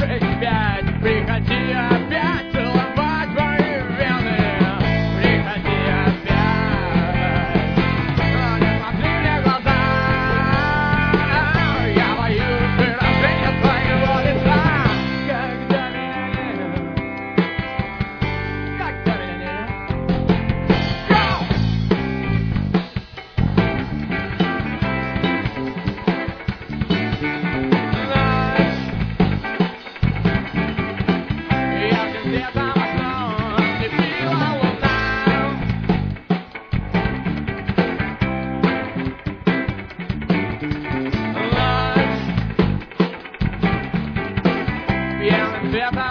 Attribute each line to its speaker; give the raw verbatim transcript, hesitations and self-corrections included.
Speaker 1: шесть пять. Приходи опять целовать мои вены. Приходи опять. Но не смотри мне в глаза. Я боюсь выражения твоего лица. Когда меня нет. Когда меня нет. Go! Белым цветом